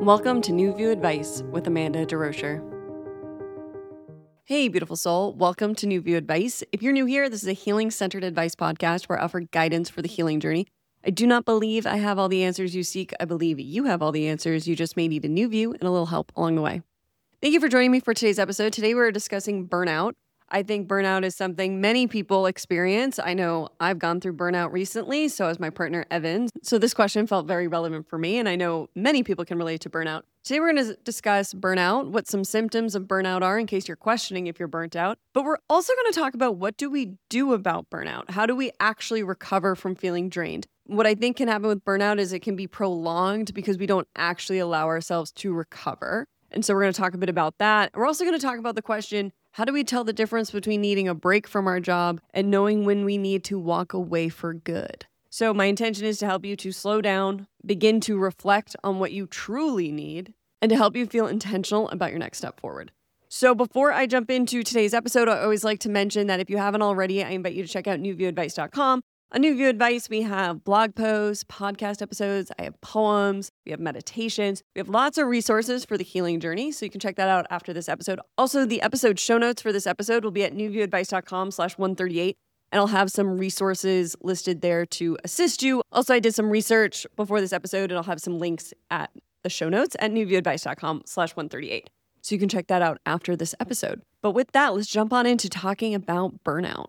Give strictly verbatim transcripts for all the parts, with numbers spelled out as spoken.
Welcome to New View Advice with Amanda DeRocher. Hey, beautiful soul. Welcome to New View Advice. If you're new here, this is a healing-centered advice podcast where I offer guidance for the healing journey. I do not believe I have all the answers you seek. I believe you have all the answers. You just may need a new view and a little help along the way. Thank you for joining me for today's episode. Today we're discussing burnout. I think burnout is something many people experience. I know I've gone through burnout recently, so has my partner, Evan. So this question felt very relevant for me, and I know many people can relate to burnout. Today we're going to discuss burnout, what some symptoms of burnout are in case you're questioning if you're burnt out. But we're also going to talk about what do we do about burnout? How do we actually recover from feeling drained? What I think can happen with burnout is it can be prolonged because we don't actually allow ourselves to recover. And so we're going to talk a bit about that. We're also going to talk about the question, how do we tell the difference between needing a break from our job and knowing when we need to walk away for good? So my intention is to help you to slow down, begin to reflect on what you truly need, and to help you feel intentional about your next step forward. So before I jump into today's episode, I always like to mention that if you haven't already, I invite you to check out new view advice dot com. On New View Advice, we have blog posts, podcast episodes, I have poems, we have meditations, we have lots of resources for the healing journey, so you can check that out after this episode. Also, the episode show notes for this episode will be at new view advice dot com slash one thirty-eight, and I'll have some resources listed there to assist you. Also, I did some research before this episode, and I'll have some links at the show notes at new view advice dot com slash one thirty-eight, so you can check that out after this episode. But with that, let's jump on into talking about burnout.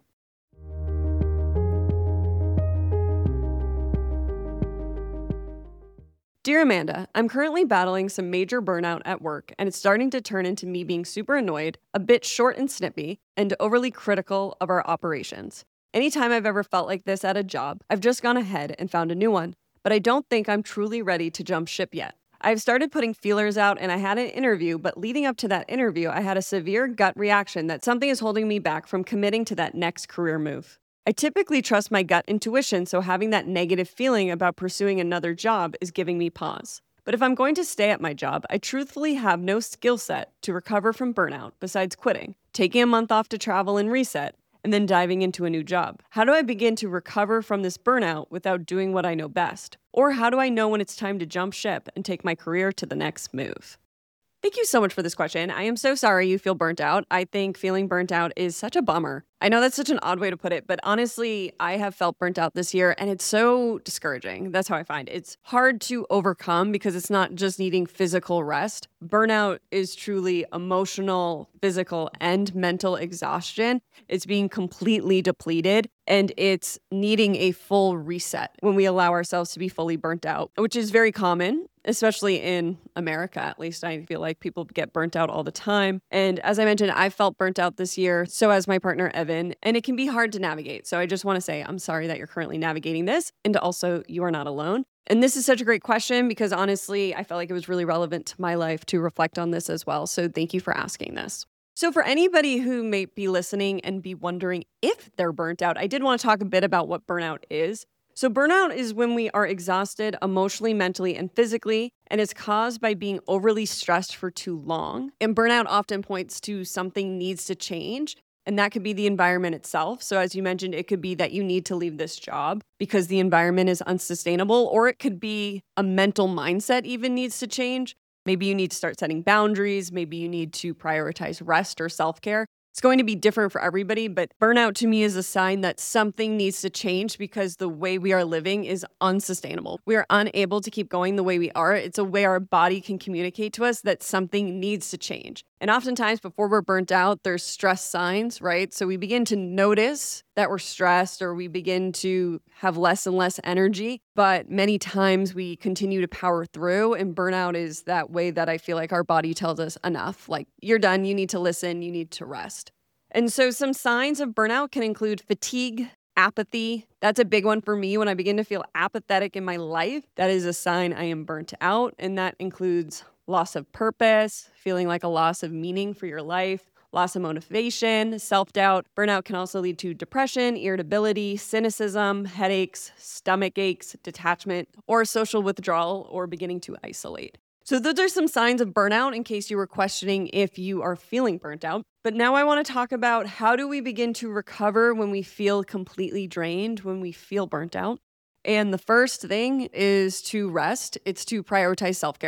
Dear Amanda, I'm currently battling some major burnout at work, and it's starting to turn into me being super annoyed, a bit short and snippy, and overly critical of our operations. Anytime I've ever felt like this at a job, I've just gone ahead and found a new one, but I don't think I'm truly ready to jump ship yet. I've started putting feelers out and I had an interview, but leading up to that interview, I had a severe gut reaction that something is holding me back from committing to that next career move. I typically trust my gut intuition, so having that negative feeling about pursuing another job is giving me pause. But if I'm going to stay at my job, I truthfully have no skill set to recover from burnout besides quitting, taking a month off to travel and reset, and then diving into a new job. How do I begin to recover from this burnout without doing what I know best? Or how do I know when it's time to jump ship and take my career to the next move? Thank you so much for this question. I am so sorry you feel burnt out. I think feeling burnt out is such a bummer. I know that's such an odd way to put it, but honestly, I have felt burnt out this year and it's so discouraging. That's how I find it. It's hard to overcome because it's not just needing physical rest. Burnout is truly emotional, physical, and mental exhaustion. It's being completely depleted and it's needing a full reset when we allow ourselves to be fully burnt out, which is very common. Especially in America, at least I feel like people get burnt out all the time. And as I mentioned, I felt burnt out this year. So has my partner, Evan, and it can be hard to navigate. So I just want to say, I'm sorry that you're currently navigating this. And also, you are not alone. And this is such a great question because honestly, I felt like it was really relevant to my life to reflect on this as well. So thank you for asking this. So for anybody who may be listening and be wondering if they're burnt out, I did want to talk a bit about what burnout is. So burnout is when we are exhausted emotionally, mentally, and physically, and it's caused by being overly stressed for too long. And burnout often points to something needs to change, and that could be the environment itself. So as you mentioned, it could be that you need to leave this job because the environment is unsustainable, or it could be a mental mindset even needs to change. Maybe you need to start setting boundaries. Maybe you need to prioritize rest or self-care. It's going to be different for everybody, but burnout to me is a sign that something needs to change because the way we are living is unsustainable. We are unable to keep going the way we are. It's a way our body can communicate to us that something needs to change. And oftentimes before we're burnt out, there's stress signs, right? So we begin to notice that we're stressed or we begin to have less and less energy, but many times we continue to power through, and burnout is that way that I feel like our body tells us enough, like you're done, you need to listen, you need to rest. And so some signs of burnout can include fatigue, apathy. That's a big one for me. When I begin to feel apathetic in my life, that is a sign I am burnt out, and that includes loss of purpose, feeling like a loss of meaning for your life, loss of motivation, self-doubt. Burnout can also lead to depression, irritability, cynicism, headaches, stomach aches, detachment, or social withdrawal or beginning to isolate. So those are some signs of burnout in case you were questioning if you are feeling burnt out. But now I want to talk about how do we begin to recover when we feel completely drained, when we feel burnt out. And the first thing is to rest. It's to prioritize self-care.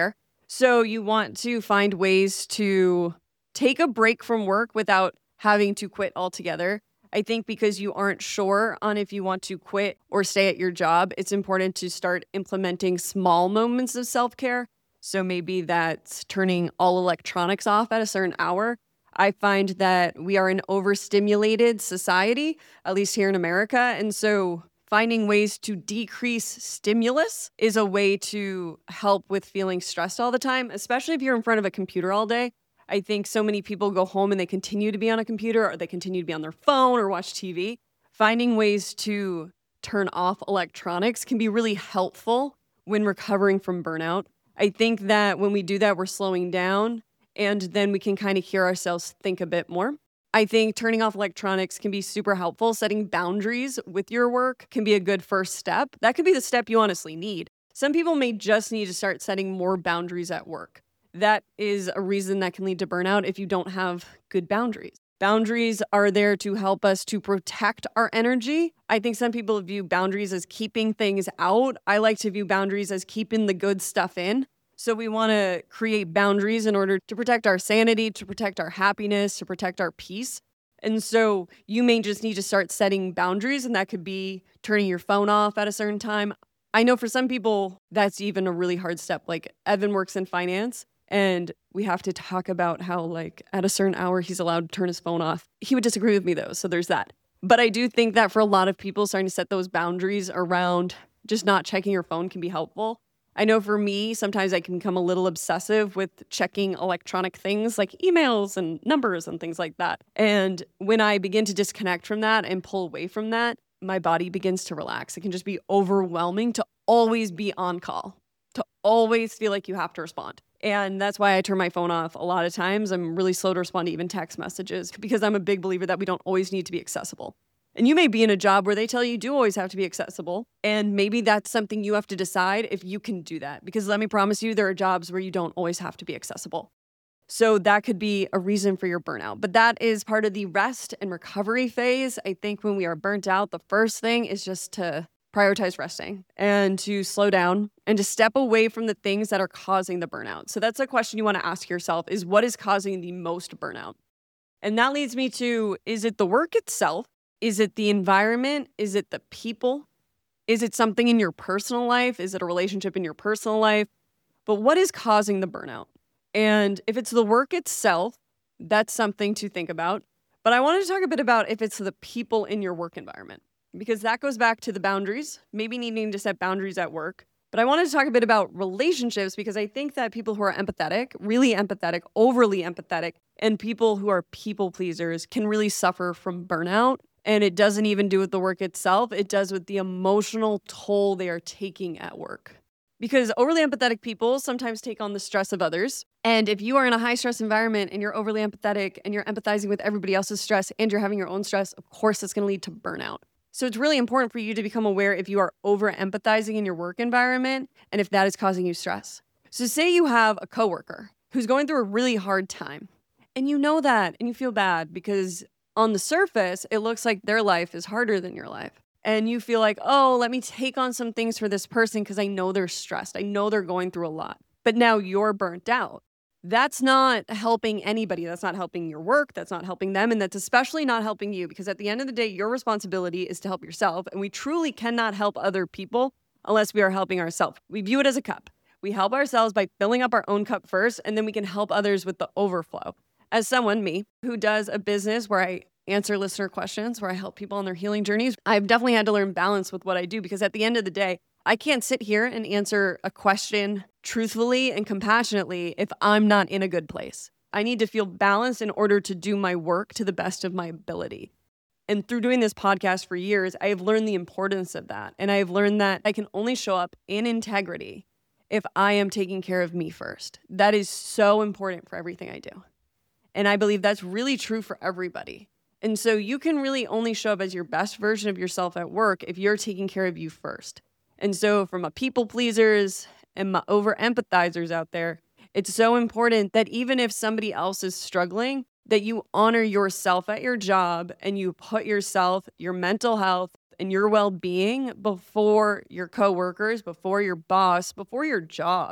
So you want to find ways to take a break from work without having to quit altogether. I think because you aren't sure on if you want to quit or stay at your job, it's important to start implementing small moments of self-care. So maybe that's turning all electronics off at a certain hour. I find that we are an overstimulated society, at least here in America. And so finding ways to decrease stimulus is a way to help with feeling stressed all the time, especially if you're in front of a computer all day. I think so many people go home and they continue to be on a computer or they continue to be on their phone or watch T V. Finding ways to turn off electronics can be really helpful when recovering from burnout. I think that when we do that, we're slowing down and then we can kind of hear ourselves think a bit more. I think turning off electronics can be super helpful. Setting boundaries with your work can be a good first step. That could be the step you honestly need. Some people may just need to start setting more boundaries at work. That is a reason that can lead to burnout if you don't have good boundaries. Boundaries are there to help us to protect our energy. I think some people view boundaries as keeping things out. I like to view boundaries as keeping the good stuff in. So we want to create boundaries in order to protect our sanity, to protect our happiness, to protect our peace. And so you may just need to start setting boundaries, and that could be turning your phone off at a certain time. I know for some people, that's even a really hard step. Like Evan works in finance, and we have to talk about how, like, at a certain hour, he's allowed to turn his phone off. He would disagree with me, though, so there's that. But I do think that for a lot of people, starting to set those boundaries around just not checking your phone can be helpful. I know for me, sometimes I can become a little obsessive with checking electronic things like emails and numbers and things like that. And when I begin to disconnect from that and pull away from that, my body begins to relax. It can just be overwhelming to always be on call, to always feel like you have to respond. And that's why I turn my phone off a lot of times. I'm really slow to respond to even text messages because I'm a big believer that we don't always need to be accessible. And you may be in a job where they tell you you do always have to be accessible. And maybe that's something you have to decide if you can do that. Because let me promise you, there are jobs where you don't always have to be accessible. So that could be a reason for your burnout. But that is part of the rest and recovery phase. I think when we are burnt out, the first thing is just to prioritize resting and to slow down and to step away from the things that are causing the burnout. So that's a question you want to ask yourself is what is causing the most burnout? And that leads me to, is it the work itself? Is it the environment? Is it the people? Is it something in your personal life? Is it a relationship in your personal life? But what is causing the burnout? And if it's the work itself, that's something to think about. But I wanted to talk a bit about if it's the people in your work environment, because that goes back to the boundaries, maybe needing to set boundaries at work. But I wanted to talk a bit about relationships because I think that people who are empathetic, really empathetic, overly empathetic, and people who are people pleasers can really suffer from burnout. And it doesn't even do with the work itself. It does with the emotional toll they are taking at work. Because overly empathetic people sometimes take on the stress of others. And if you are in a high stress environment and you're overly empathetic and you're empathizing with everybody else's stress and you're having your own stress, of course, it's going to lead to burnout. So it's really important for you to become aware if you are over empathizing in your work environment and if that is causing you stress. So say you have a coworker who's going through a really hard time and you know that and you feel bad because on the surface, it looks like their life is harder than your life. And you feel like, oh, let me take on some things for this person because I know they're stressed. I know they're going through a lot. But now you're burnt out. That's not helping anybody. That's not helping your work. That's not helping them. And that's especially not helping you because at the end of the day, your responsibility is to help yourself. And we truly cannot help other people unless we are helping ourselves. We view it as a cup. We help ourselves by filling up our own cup first, and then we can help others with the overflow. As someone, me, who does a business where I answer listener questions, where I help people on their healing journeys, I've definitely had to learn balance with what I do because at the end of the day, I can't sit here and answer a question truthfully and compassionately if I'm not in a good place. I need to feel balanced in order to do my work to the best of my ability. And through doing this podcast for years, I have learned the importance of that. And I have learned that I can only show up in integrity if I am taking care of me first. That is so important for everything I do. And I believe that's really true for everybody. And so you can really only show up as your best version of yourself at work if you're taking care of you first. And so for my people pleasers and my over empathizers out there, it's so important that even if somebody else is struggling, that you honor yourself at your job and you put yourself, your mental health, and your well-being before your coworkers, before your boss, before your job.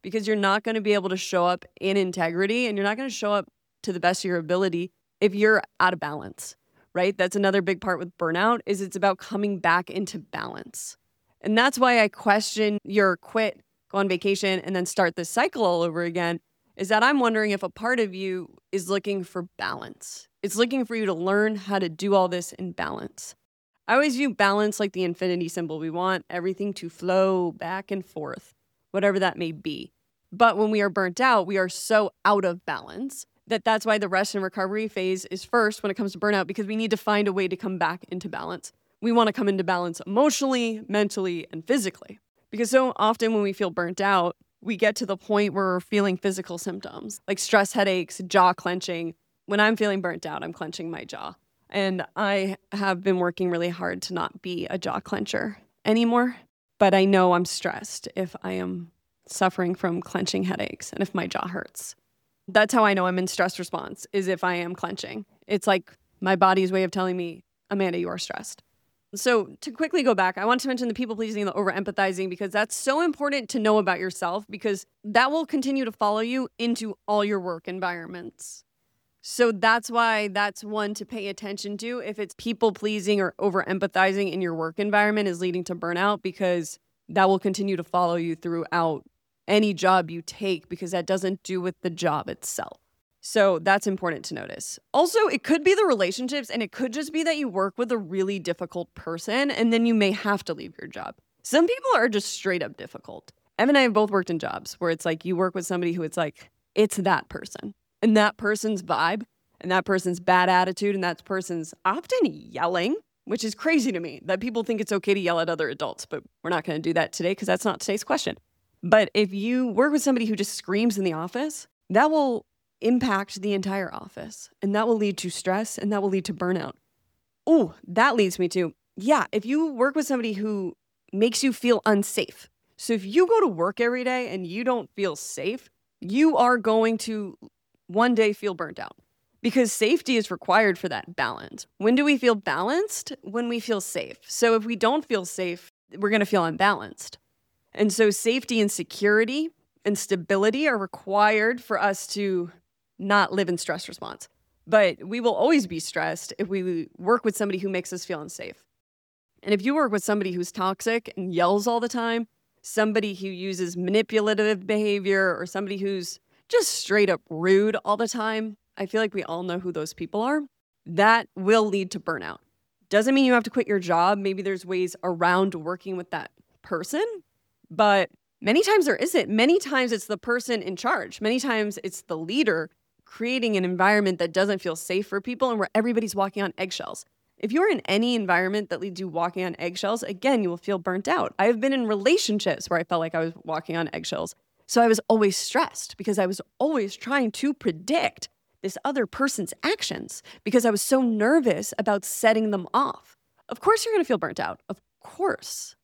because you're not going to be able to show up in integrity and you're not going to show up to the best of your ability if you're out of balance, right? That's another big part with burnout is it's about coming back into balance. And that's why I question your quit, go on vacation, and then start this cycle all over again, is that I'm wondering if a part of you is looking for balance. It's looking for you to learn how to do all this in balance. I always view balance like the infinity symbol. We want everything to flow back and forth, whatever that may be. But when we are burnt out, we are so out of balance that that's why the rest and recovery phase is first when it comes to burnout, because we need to find a way to come back into balance. We want to come into balance emotionally, mentally, and physically. Because so often when we feel burnt out, we get to the point where we're feeling physical symptoms like stress headaches, jaw clenching. When I'm feeling burnt out, I'm clenching my jaw. And I have been working really hard to not be a jaw clencher anymore. But I know I'm stressed if I am suffering from clenching headaches and if my jaw hurts. That's how I know I'm in stress response, is if I am clenching. It's like my body's way of telling me, Amanda, you are stressed. So to quickly go back, I want to mention the people pleasing and the over empathizing, because that's so important to know about yourself, because that will continue to follow you into all your work environments. So that's why that's one to pay attention to. If it's people pleasing or over empathizing in your work environment is leading to burnout, because that will continue to follow you throughout any job you take, because that doesn't do with the job itself. So that's important to notice. Also, it could be the relationships, and it could just be that you work with a really difficult person and then you may have to leave your job. Some people are just straight up difficult. Ev and I have both worked in jobs where it's like you work with somebody who it's like, it's that person and that person's vibe and that person's bad attitude and that person's often yelling, which is crazy to me that people think it's okay to yell at other adults, but we're not going to do that today because that's not today's question. But if you work with somebody who just screams in the office, that will impact the entire office, and that will lead to stress, and that will lead to burnout. Oh, that leads me to, yeah, if you work with somebody who makes you feel unsafe. So if you go to work every day and you don't feel safe, you are going to one day feel burnt out, because safety is required for that balance. When do we feel balanced? When we feel safe. So if we don't feel safe, we're going to feel unbalanced. And so safety and security and stability are required for us to not live in stress response. But we will always be stressed if we work with somebody who makes us feel unsafe. And if you work with somebody who's toxic and yells all the time, somebody who uses manipulative behavior, or somebody who's just straight up rude all the time, I feel like we all know who those people are. That will lead to burnout. Doesn't mean you have to quit your job. Maybe there's ways around working with that person, but many times there isn't. Many times it's the person in charge. Many times it's the leader creating an environment that doesn't feel safe for people and where everybody's walking on eggshells. If you're in any environment that leads you walking on eggshells, again, you will feel burnt out. I have been in relationships where I felt like I was walking on eggshells. So I was always stressed because I was always trying to predict this other person's actions because I was so nervous about setting them off. Of course, you're going to feel burnt out. Of course.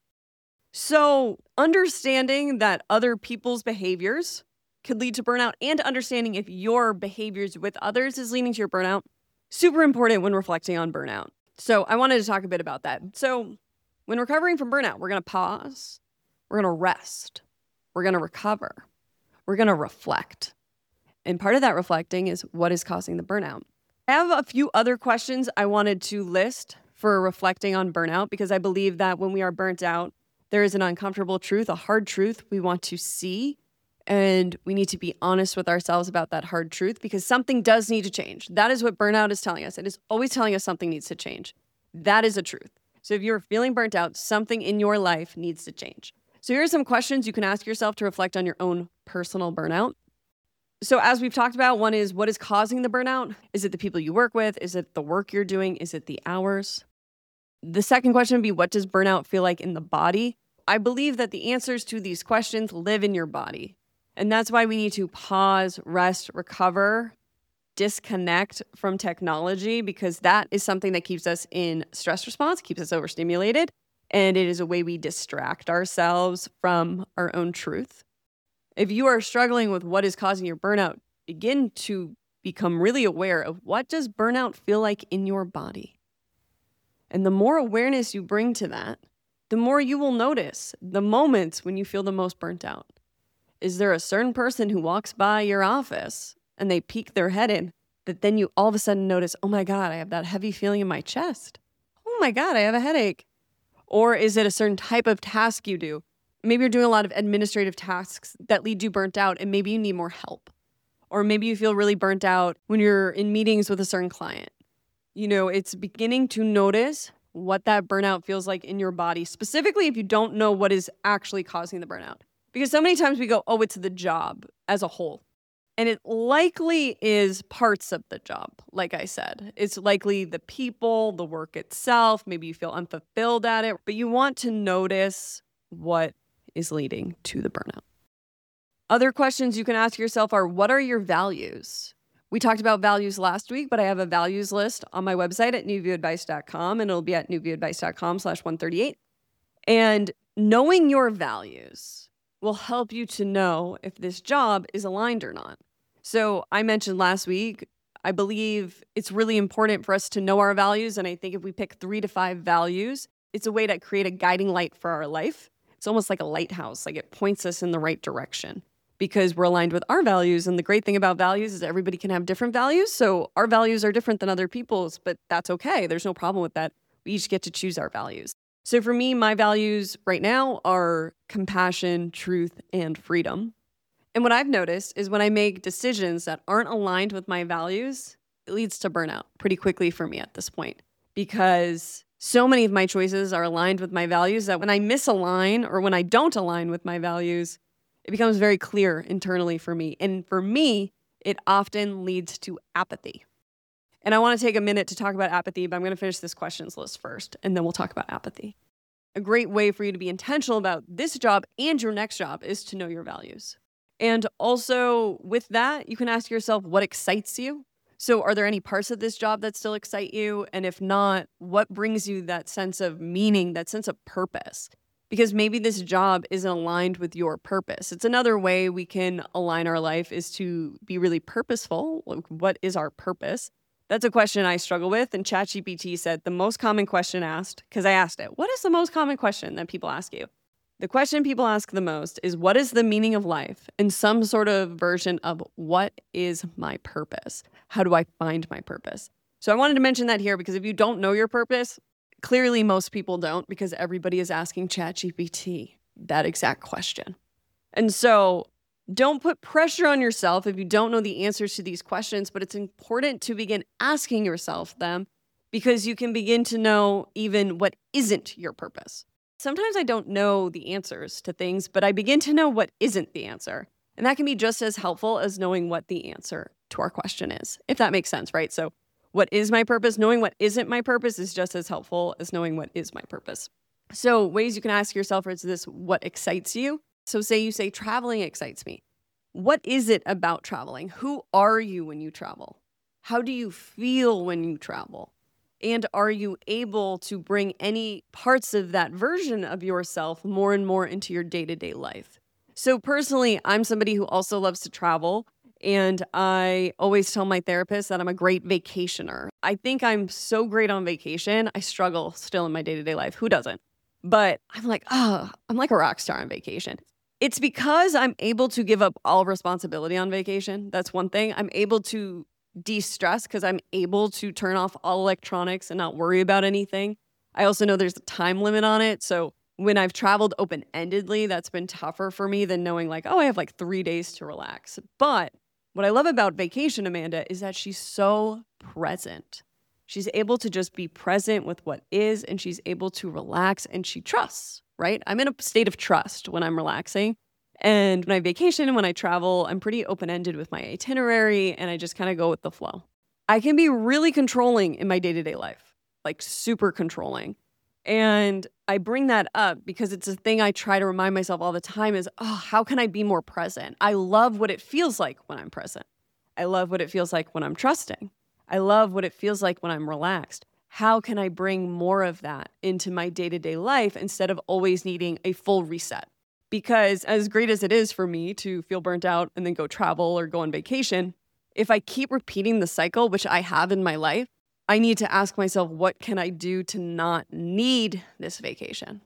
So understanding that other people's behaviors could lead to burnout, and understanding if your behaviors with others is leading to your burnout, super important when reflecting on burnout. So I wanted to talk a bit about that. So when recovering from burnout, we're going to pause, we're going to rest, we're going to recover, we're going to reflect. And part of that reflecting is what is causing the burnout. I have a few other questions I wanted to list for reflecting on burnout, because I believe that when we are burnt out, there is an uncomfortable truth, a hard truth we want to see. And we need to be honest with ourselves about that hard truth, because something does need to change. That is what burnout is telling us. It is always telling us something needs to change. That is a truth. So if you're feeling burnt out, something in your life needs to change. So here are some questions you can ask yourself to reflect on your own personal burnout. So as we've talked about, one is, what is causing the burnout? Is it the people you work with? Is it the work you're doing? Is it the hours? The second question would be, what does burnout feel like in the body? I believe that the answers to these questions live in your body. And that's why we need to pause, rest, recover, disconnect from technology, because that is something that keeps us in stress response, keeps us overstimulated, and it is a way we distract ourselves from our own truth. If you are struggling with what is causing your burnout, begin to become really aware of, what does burnout feel like in your body? And the more awareness you bring to that, the more you will notice the moments when you feel the most burnt out. Is there a certain person who walks by your office and they peek their head in that then you all of a sudden notice, oh my God, I have that heavy feeling in my chest. Oh my God, I have a headache. Or is it a certain type of task you do? Maybe you're doing a lot of administrative tasks that lead you burnt out and maybe you need more help. Or maybe you feel really burnt out when you're in meetings with a certain client. You know, it's beginning to notice what that burnout feels like in your body, specifically if you don't know what is actually causing the burnout. Because so many times we go, oh, it's the job as a whole. And it likely is parts of the job, like I said. It's likely the people, the work itself. Maybe you feel unfulfilled at it, but you want to notice what is leading to the burnout. Other questions you can ask yourself are, what are your values? We talked about values last week, but I have a values list on my website at new view advice dot com, and it'll be at new view advice dot com slash one thirty-eight. And knowing your values will help you to know if this job is aligned or not. So I mentioned last week, I believe it's really important for us to know our values. And I think if we pick three to five values, it's a way to create a guiding light for our life. It's almost like a lighthouse, like it points us in the right direction because we're aligned with our values. And the great thing about values is everybody can have different values. So our values are different than other people's, but that's okay. There's no problem with that. We each get to choose our values. So for me, my values right now are compassion, truth, and freedom. And what I've noticed is when I make decisions that aren't aligned with my values, it leads to burnout pretty quickly for me at this point because so many of my choices are aligned with my values that when I misalign or when I don't align with my values, it becomes very clear internally for me. And for me, it often leads to apathy. And I want to take a minute to talk about apathy, but I'm going to finish this questions list first, and then we'll talk about apathy. A great way for you to be intentional about this job and your next job is to know your values. And also with that, you can ask yourself what excites you. So are there any parts of this job that still excite you? And if not, what brings you that sense of meaning, that sense of purpose? Because maybe this job isn't aligned with your purpose. It's another way we can align our life is to be really purposeful. Like, what is our purpose? That's a question I struggle with. And ChatGPT said the most common question asked, because I asked it, what is the most common question that people ask you? The question people ask the most is, what is the meaning of life? And some sort of version of what is my purpose? How do I find my purpose? So I wanted to mention that here because if you don't know your purpose, clearly most people don't because everybody is asking ChatGPT that exact question. And so don't put pressure on yourself if you don't know the answers to these questions, but it's important to begin asking yourself them because you can begin to know even what isn't your purpose. Sometimes I don't know the answers to things, but I begin to know what isn't the answer. And that can be just as helpful as knowing what the answer to our question is, if that makes sense, right? So what is my purpose? Knowing what isn't my purpose is just as helpful as knowing what is my purpose. So ways you can ask yourself is this, what excites you? So say you say traveling excites me. What is it about traveling? Who are you when you travel? How do you feel when you travel? And are you able to bring any parts of that version of yourself more and more into your day-to-day life? So personally, I'm somebody who also loves to travel. And I always tell my therapist that I'm a great vacationer. I think I'm so great on vacation. I struggle still in my day-to-day life. Who doesn't? But I'm like, oh, I'm like a rock star on vacation. It's because I'm able to give up all responsibility on vacation. That's one thing. I'm able to de-stress because I'm able to turn off all electronics and not worry about anything. I also know there's a time limit on it. So when I've traveled open-endedly, that's been tougher for me than knowing like, oh, I have like three days to relax. But what I love about vacation, Amanda, is that she's so present. She's able to just be present with what is, and she's able to relax, and she trusts, right? I'm in a state of trust when I'm relaxing. And when I vacation and when I travel, I'm pretty open-ended with my itinerary, and I just kind of go with the flow. I can be really controlling in my day-to-day life, like super controlling. And I bring that up because it's a thing I try to remind myself all the time is, oh, how can I be more present? I love what it feels like when I'm present. I love what it feels like when I'm trusting. I love what it feels like when I'm relaxed. How can I bring more of that into my day-to-day life instead of always needing a full reset? Because as great as it is for me to feel burnt out and then go travel or go on vacation, if I keep repeating the cycle, which I have in my life, I need to ask myself, what can I do to not need this vacation?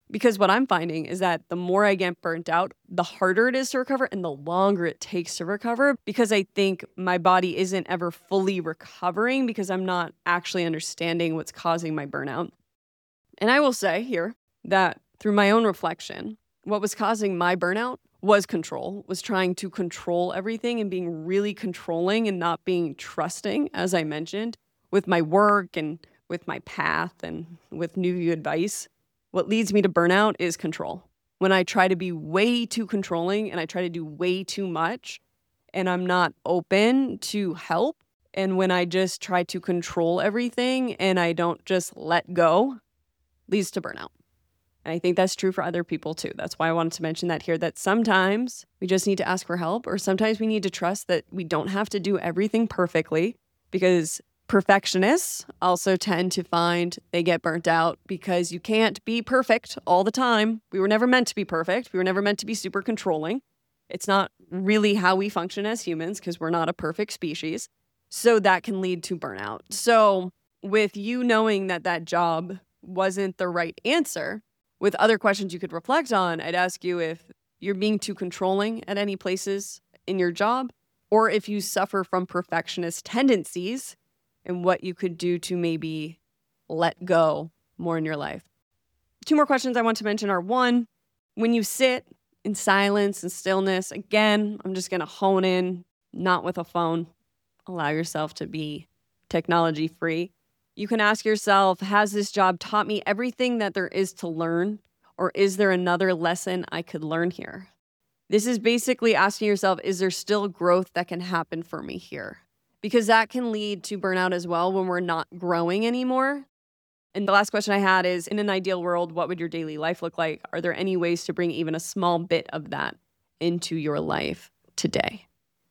Because what I'm finding is that the more I get burnt out, the harder it is to recover and the longer it takes to recover, because I think my body isn't ever fully recovering because I'm not actually understanding what's causing my burnout. And I will say here that through my own reflection, what was causing my burnout was control, was trying to control everything and being really controlling and not being trusting, as I mentioned, with my work and with my path and with New View advice. What leads me to burnout is control. When I try to be way too controlling and I try to do way too much and I'm not open to help, and when I just try to control everything and I don't just let go, leads to burnout. And I think that's true for other people too. That's why I wanted to mention that here, that sometimes we just need to ask for help, or sometimes we need to trust that we don't have to do everything perfectly, because perfectionists also tend to find they get burnt out because you can't be perfect all the time. We were never meant to be perfect. We were never meant to be super controlling. It's not really how we function as humans because we're not a perfect species. So that can lead to burnout. So with you knowing that that job wasn't the right answer, with other questions you could reflect on, I'd ask you if you're being too controlling at any places in your job, or if you suffer from perfectionist tendencies, and what you could do to maybe let go more in your life. Two more questions I want to mention are, one, when you sit in silence and stillness, again, I'm just going to hone in, not with a phone. Allow yourself to be technology free. You can ask yourself, has this job taught me everything that there is to learn, or is there another lesson I could learn here? This is basically asking yourself, is there still growth that can happen for me here? Because that can lead to burnout as well when we're not growing anymore. And the last question I had is, in an ideal world, what would your daily life look like? Are there any ways to bring even a small bit of that into your life today?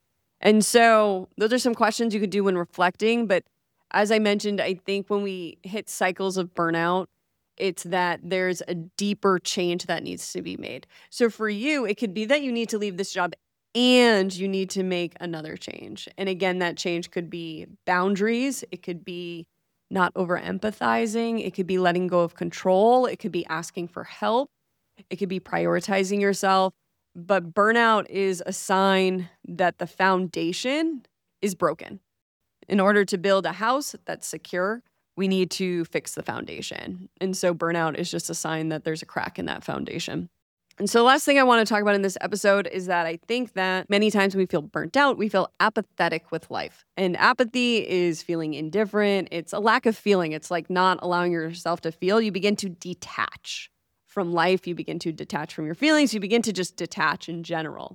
And so those are some questions you could do when reflecting. But as I mentioned, I think when we hit cycles of burnout, it's that there's a deeper change that needs to be made. So for you, it could be that you need to leave this job and you need to make another change. And again, that change could be boundaries. It could be not over empathizing. It could be letting go of control. It could be asking for help. It could be prioritizing yourself. But burnout is a sign that the foundation is broken. In order to build a house that's secure, we need to fix the foundation. And so burnout is just a sign that there's a crack in that foundation. And so the last thing I want to talk about in this episode is that I think that many times when we feel burnt out, we feel apathetic with life. And apathy is feeling indifferent. It's a lack of feeling. It's like not allowing yourself to feel. You begin to detach from life. You begin to detach from your feelings. You begin to just detach in general.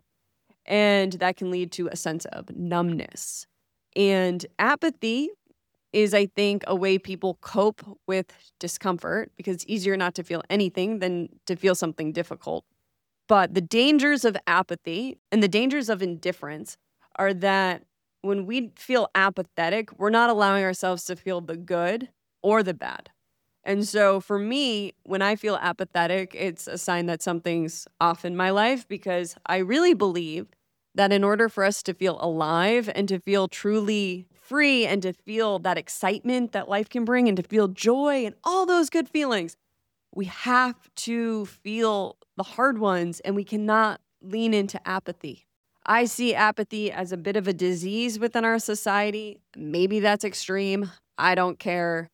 And that can lead to a sense of numbness. And apathy is, I think, a way people cope with discomfort, because it's easier not to feel anything than to feel something difficult. But the dangers of apathy and the dangers of indifference are that when we feel apathetic, we're not allowing ourselves to feel the good or the bad. And so for me, when I feel apathetic, it's a sign that something's off in my life, because I really believe that in order for us to feel alive and to feel truly free and to feel that excitement that life can bring and to feel joy and all those good feelings, we have to feel the hard ones, and we cannot lean into apathy. I see apathy as a bit of a disease within our society. Maybe that's extreme. I don't care.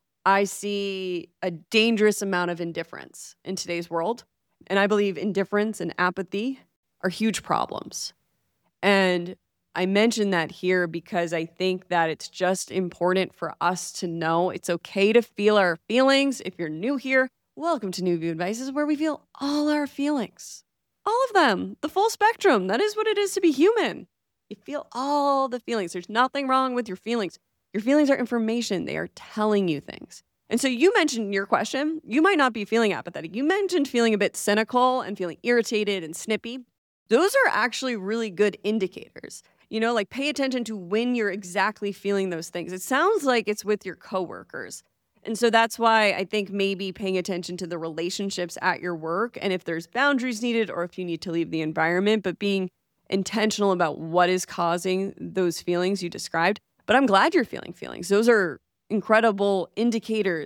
I see a dangerous amount of indifference in today's world. And I believe indifference and apathy are huge problems. And I mention that here because I think that it's just important for us to know it's okay to feel our feelings. If you're new here, welcome to New View Advices, where we feel all our feelings. All of them. The full spectrum. That is what it is to be human. You feel all the feelings. There's nothing wrong with your feelings. Your feelings are information. They are telling you things. And so you mentioned in your question, you might not be feeling apathetic. You mentioned feeling a bit cynical and feeling irritated and snippy. Those are actually really good indicators. You know, like pay attention to when you're exactly feeling those things. It sounds like it's with your coworkers. And so that's why I think maybe paying attention to the relationships at your work, and if there's boundaries needed or if you need to leave the environment, but being intentional about what is causing those feelings you described. But I'm glad you're feeling feelings. Those are incredible indicators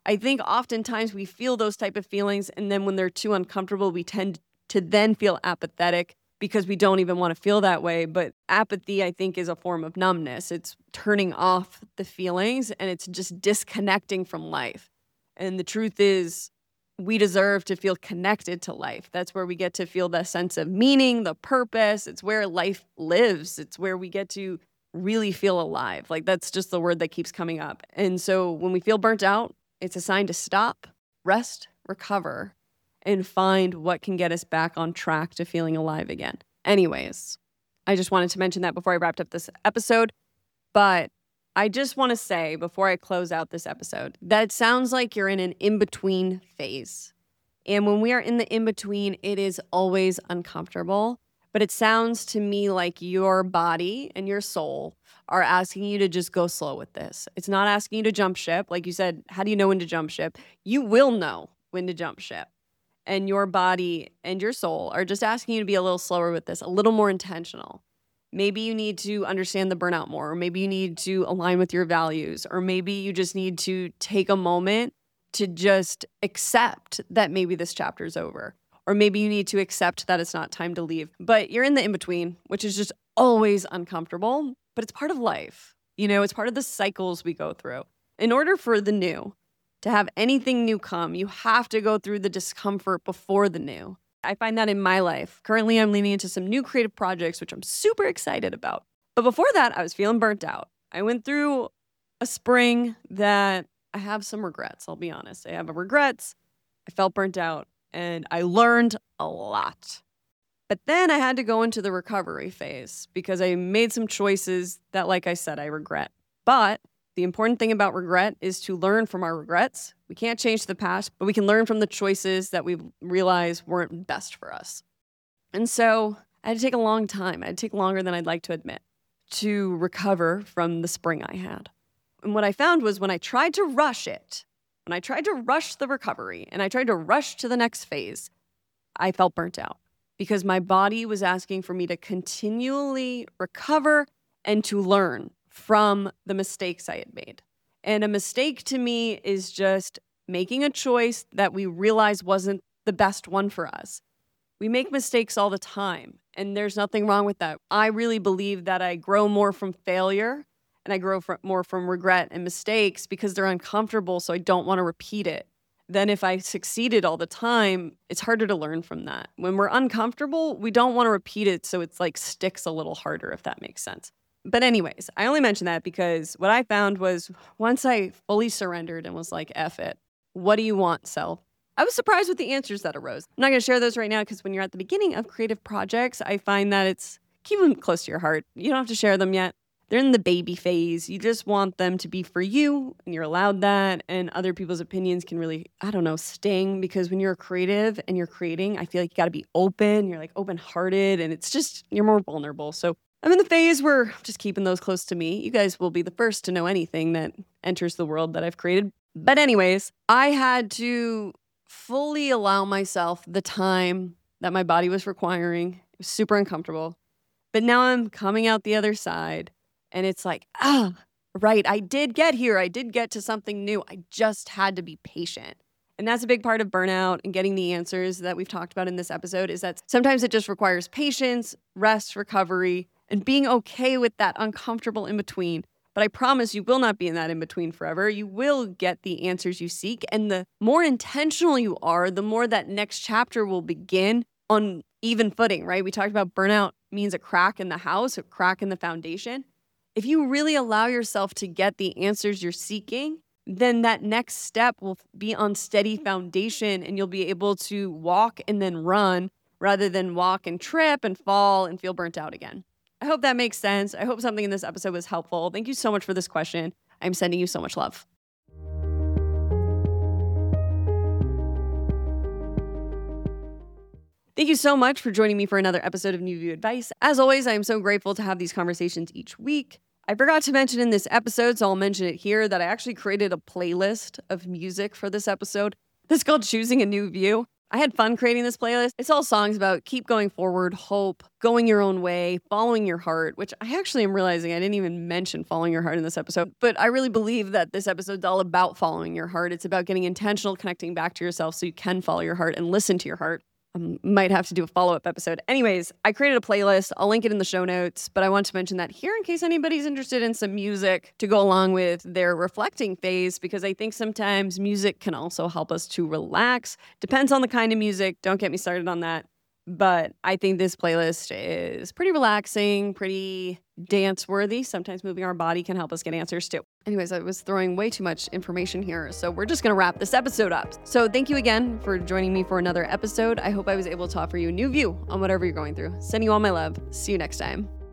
I think oftentimes we feel those type of feelings, and then when they're too uncomfortable, we tend to then feel apathetic because we don't even want to feel that way. But apathy, I think, is a form of numbness. It's turning off the feelings, and it's just disconnecting from life. And the truth is, we deserve to feel connected to life. That's where we get to feel the sense of meaning, the purpose. It's where life lives. It's where we get to really feel alive. Like, that's just the word that keeps coming up. And so when we feel burnt out, it's a sign to stop, rest, recover, and find what can get us back on track to feeling alive again. Anyways, I just wanted to mention that before I wrapped up this episode. But I just want to say before I close out this episode that it sounds like you're in an in-between phase. And when we are in the in-between, it is always uncomfortable. But it sounds to me like your body and your soul are asking you to just go slow with this. It's not asking you to jump ship. Like you said, how do you know when to jump ship? You will know when to jump ship. And your body and your soul are just asking you to be a little slower with this, a little more intentional. Maybe you need to understand the burnout more, or maybe you need to align with your values, or maybe you just need to take a moment to just accept that maybe this chapter is over. Or maybe you need to accept that it's not time to leave. But you're in the in-between, which is just always uncomfortable, but it's part of life. You know, it's part of the cycles we go through. In order for the new to have anything new come, you have to go through the discomfort before the new. I find that in my life. Currently, I'm leaning into some new creative projects, which I'm super excited about. But before that, I was feeling burnt out. I went through a spring that I have some regrets, I'll be honest. I have regrets. I felt burnt out. And I learned a lot. But then I had to go into the recovery phase because I made some choices that, like I said, I regret. But the important thing about regret is to learn from our regrets. We can't change the past, but we can learn from the choices that we realize weren't best for us. And so I had to take a long time. I had to take longer than I'd like to admit to recover from the spring I had. And what I found was when I tried to rush it, When I tried to rush the recovery and I tried to rush to the next phase, I felt burnt out because my body was asking for me to continually recover and to learn from the mistakes I had made. And a mistake to me is just making a choice that we realize wasn't the best one for us. We make mistakes all the time, and there's nothing wrong with that. I really believe that I grow more from failure and I grow from, more from regret and mistakes because they're uncomfortable, so I don't want to repeat it. Then if I succeeded all the time, it's harder to learn from that. When we're uncomfortable, we don't want to repeat it, so it's like sticks a little harder, if that makes sense. But anyways, I only mention that because what I found was once I fully surrendered and was like, F it, what do you want, self? I was surprised with the answers that arose. I'm not going to share those right now because when you're at the beginning of creative projects, I find that it's keep them close to your heart. You don't have to share them yet. They're in the baby phase. You just want them to be for you, and you're allowed that. And other people's opinions can really, I don't know, sting because when you're creative and you're creating, I feel like you got to be open. You're like open-hearted, and it's just, you're more vulnerable. So I'm in the phase where I'm just keeping those close to me. You guys will be the first to know anything that enters the world that I've created. But anyways, I had to fully allow myself the time that my body was requiring. It was super uncomfortable. But now I'm coming out the other side. And it's like, ah, right, I did get here. I did get to something new. I just had to be patient. And that's a big part of burnout and getting the answers that we've talked about in this episode is that sometimes it just requires patience, rest, recovery, and being okay with that uncomfortable in-between. But I promise you will not be in that in-between forever. You will get the answers you seek. And the more intentional you are, the more that next chapter will begin on even footing, right? We talked about burnout means a crack in the house, a crack in the foundation. If you really allow yourself to get the answers you're seeking, then that next step will be on steady foundation and you'll be able to walk and then run rather than walk and trip and fall and feel burnt out again. I hope that makes sense. I hope something in this episode was helpful. Thank you so much for this question. I'm sending you so much love. Thank you so much for joining me for another episode of New View Advice. As always, I am so grateful to have these conversations each week. I forgot to mention in this episode, so I'll mention it here, that I actually created a playlist of music for this episode. That's called Choosing a New View. I had fun creating this playlist. It's all songs about keep going forward, hope, going your own way, following your heart, which I actually am realizing I didn't even mention following your heart in this episode. But I really believe that this episode's all about following your heart. It's about getting intentional, connecting back to yourself so you can follow your heart and listen to your heart. I might have to do a follow-up episode. Anyways, I created a playlist. I'll link it in the show notes, but I want to mention that here in case anybody's interested in some music to go along with their reflecting phase, because I think sometimes music can also help us to relax. Depends on the kind of music. Don't get me started on that. But I think this playlist is pretty relaxing, pretty dance-worthy. Sometimes moving our body can help us get answers too. Anyways, I was throwing way too much information here, so we're just going to wrap this episode up. So thank you again for joining me for another episode. I hope I was able to offer you a new view on whatever you're going through. Sending you all my love. See you next time.